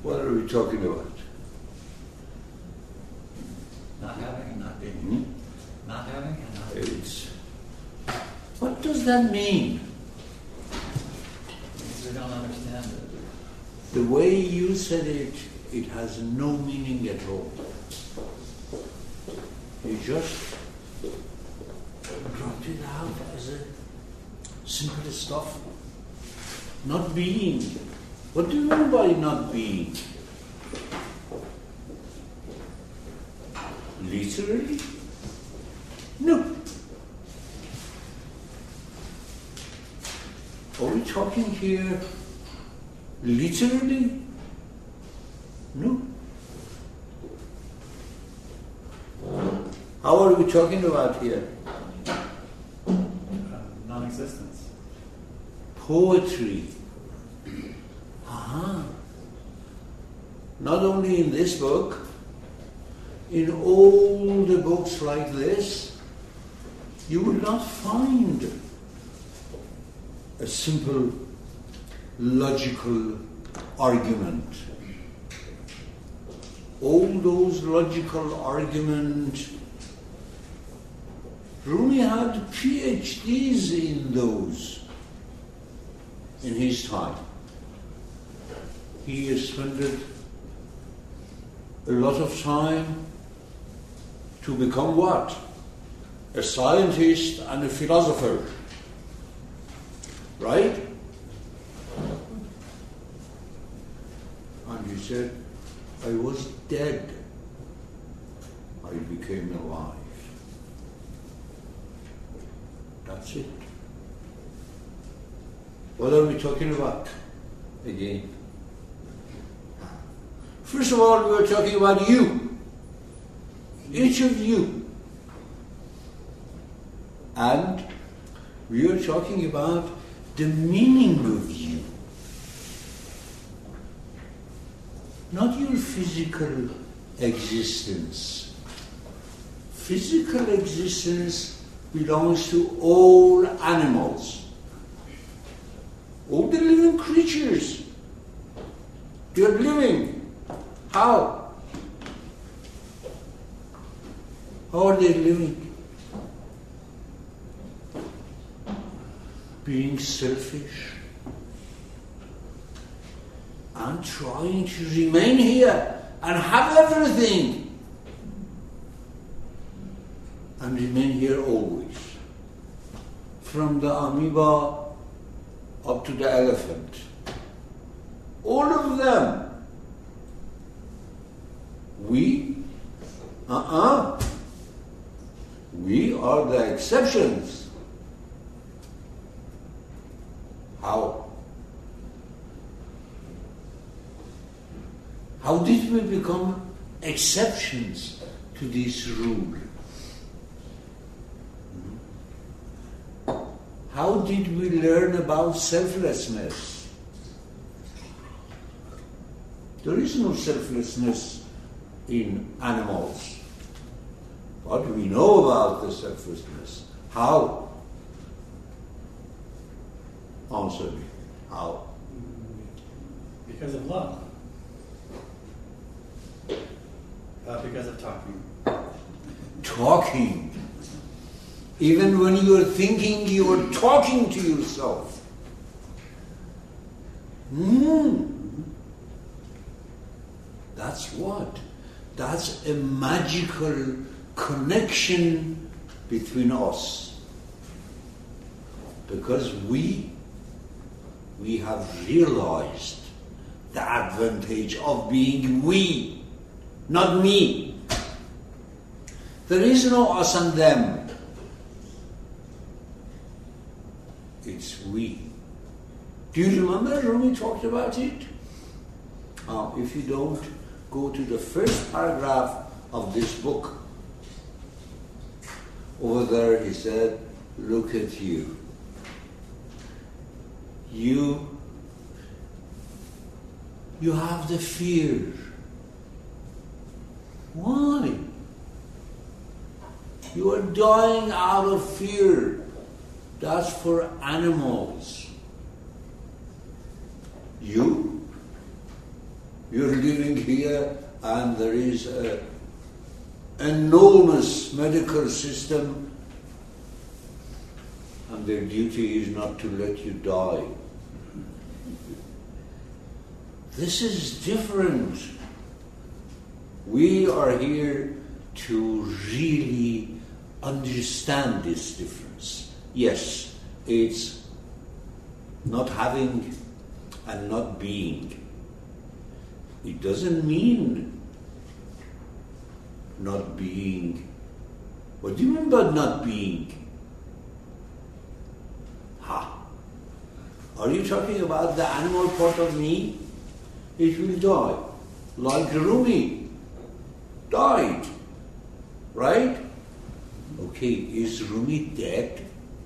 What are we talking about? Not having and not being. Not having and not being. What does that mean? Because we don't understand it. The way you said it, it has no meaning at all. You just dropped it out as a simple stuff. Not being. What do you mean by not being? Literally? No. Are we talking here literally? No. How are we talking about here? Non-existence. Poetry. Aha. Not only in this book, in all the books like this, you will not find a simple logical argument. All those logical arguments, Rumi had PhDs in those in his time. He spent a lot of time to become what? A scientist and a philosopher. Right? And he said, I was dead. I became alive. That's it. What are we talking about again? First of all, we are talking about you. Each of you. And we are talking about the meaning of you. Not your physical existence. Physical existence belongs to all animals. All the living creatures. They are living. How? How are they living? Being selfish and trying to remain here and have everything and remain here always. From the amoeba up to the elephant. All of them. We are the exceptions. How? How did we become exceptions to this rule? How did we learn about selflessness? There is no selflessness in animals. But we know about the selflessness. How? Answer me. How? Because of love. Because of talking. Talking. Even when you are thinking, you are talking to yourself. That's what? That's a magical connection between us. Because we have realized the advantage of being we, not me. There is no us and them. It's we. Do you remember Rumi talked about it? If you don't, go to the first paragraph of this book. Over there he said, look at you. You have the fear. Why? You are dying out of fear. That's for animals. You You're living here and there is an enormous medical system and their duty is not to let you die. This is different. We are here to really understand this difference. Yes, it's not having and not being. It doesn't mean not being. What do you mean by not being? Are you talking about the animal part of me? It will die. Like Rumi died. Right? Okay, is Rumi dead?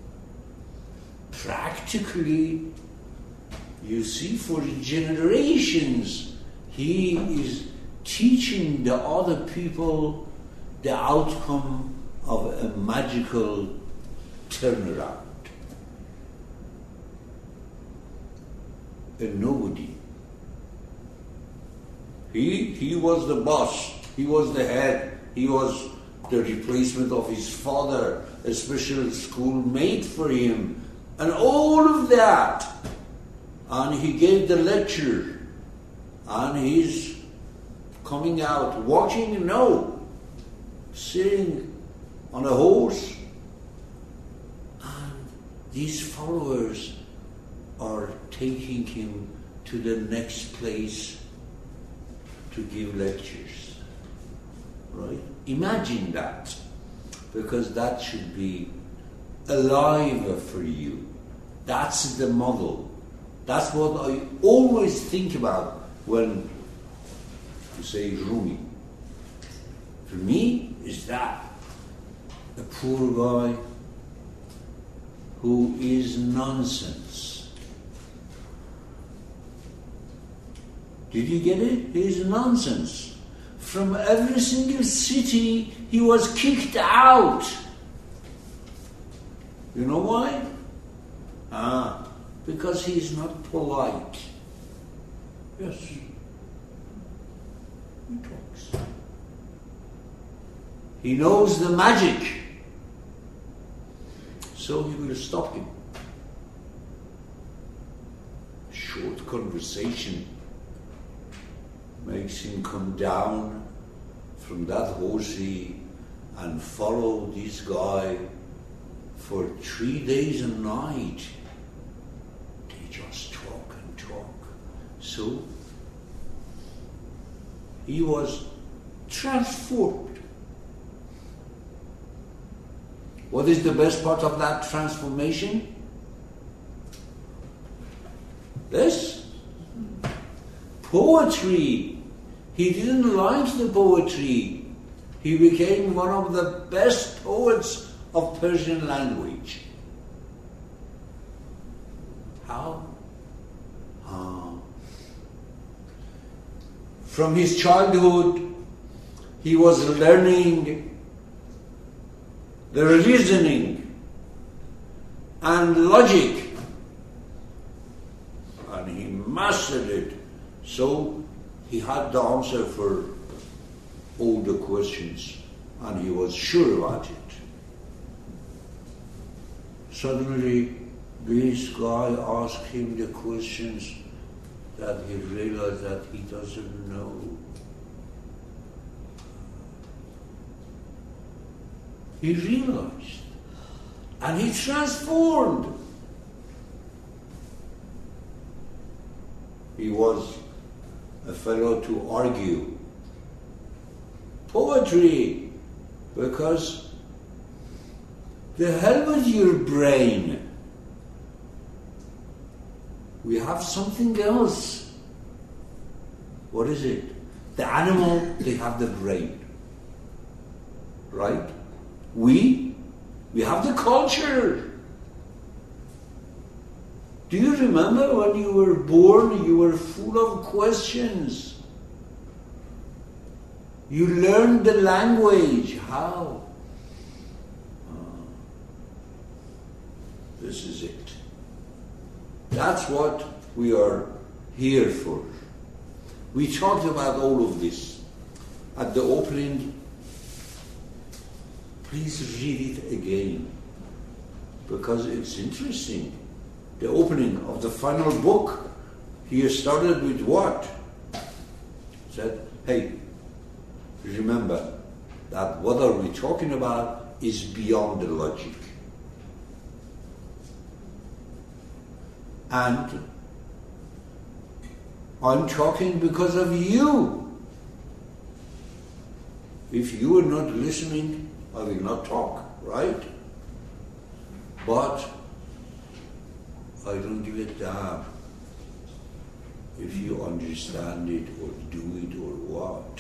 Practically, you see, for generations, he is teaching the other people the outcome of a magical turnaround. A nobody. He was the boss, he was the head, he was the replacement of his father, a special school made for him, and all of that. And he gave the lecture, and he's coming out, walking, no, sitting on a horse. And these followers are taking him to the next place to give lectures. Right? Imagine that, because that should be alive for you. That's the model. That's what I always think about when you say Rumi. For me, is that a poor guy who is nonsense. Did you get it? He is nonsense. From every single city, he was kicked out. You know why? Because he is not polite. Yes. He talks. He knows the magic. So he will stop him. Short conversation makes him come down from that horsey and follow this guy for 3 days and night. They just talk and talk. So he was transformed. What is the best part of that transformation? This poetry. He didn't like the poetry. He became one of the best poets of Persian language. How? From his childhood, he was learning the reasoning and logic, and he mastered it. So he had the answer for all the questions, and he was sure about it. Suddenly, this guy asked him the questions that he realized that he doesn't know. He realized, and he transformed. He was a fellow to argue poetry, because the hell with your brain. We have something else. What is it? The animal, they have the brain. Right? We have the culture. Do you remember when you were born, you were full of questions? You learned the language. How? This is it. That's what we are here for. We talked about all of this at the opening. Please read it again, because it's interesting. The opening of the final book, he started with what? Said, hey, remember that what are we talking about is beyond the logic. And I'm talking because of you. If you are not listening, I will not talk, right? But I don't give a damn if you understand it or do it or what.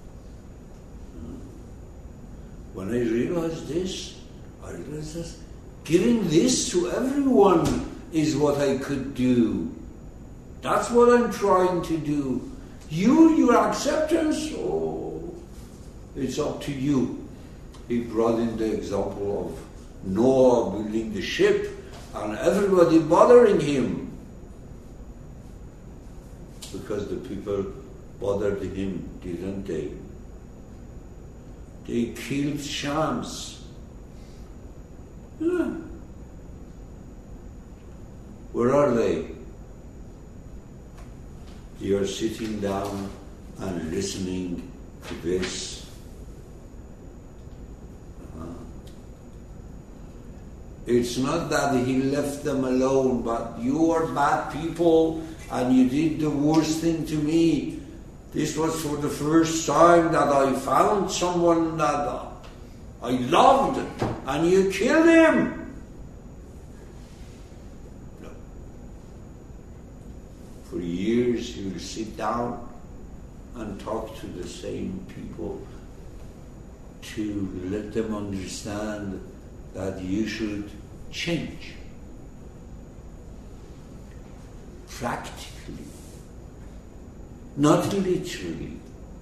When I realized this, I realized that giving this to everyone is what I could do. That's what I'm trying to do. Your acceptance, oh, it's up to you. He brought in the example of Noah building the ship and everybody bothering him because the people bothered him, didn't they? They killed Shams. Yeah. Where are they? They are sitting down and listening to this. It's not that he left them alone, but you are bad people and you did the worst thing to me. This was for the first time that I found someone that I loved and you killed him. No. For years you will sit down and talk to the same people to let them understand that you should change practically, not literally.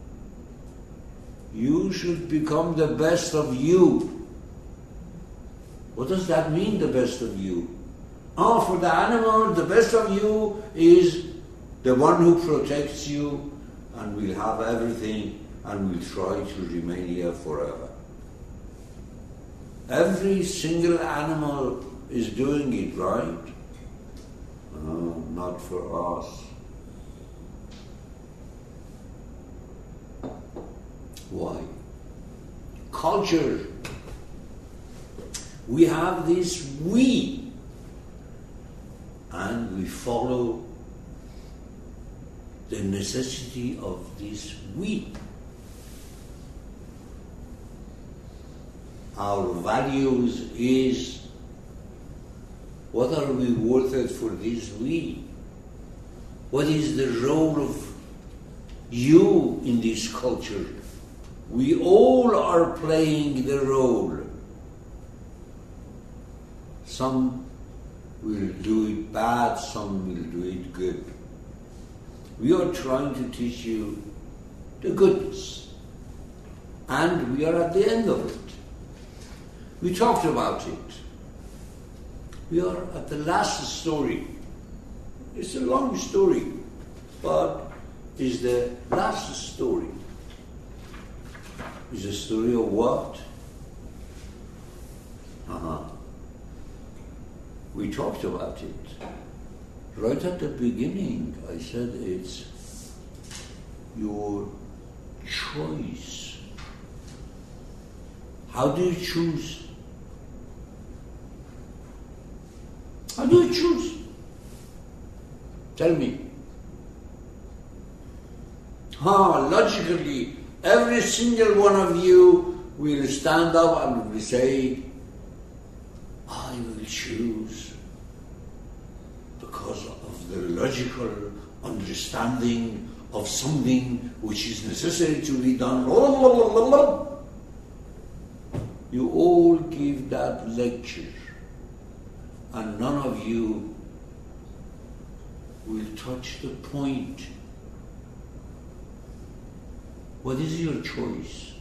You should become the best of you. What does that mean, the best of you? For the animal, the best of you is the one who protects you and will have everything and will try to remain here forever. Every single animal is doing it, right? No, not for us. Why? Culture. We have this we, and we follow the necessity of this we. Our values is, what are we worth it for this we? What is the role of you in this culture? We all are playing the role. Some will do it bad, some will do it good. We are trying to teach you the goodness. And we are at the end of it. We talked about it. We are at the last story. It's a long story, but it's the last story. It's a story of what? We talked about it. Right at the beginning, I said it's your choice. How do you choose? How do you choose? Tell me. Logically, every single one of you will stand up and will say, I will choose because of the logical understanding of something which is necessary to be done. You all give that lecture, and none of you will touch the point. What is your choice?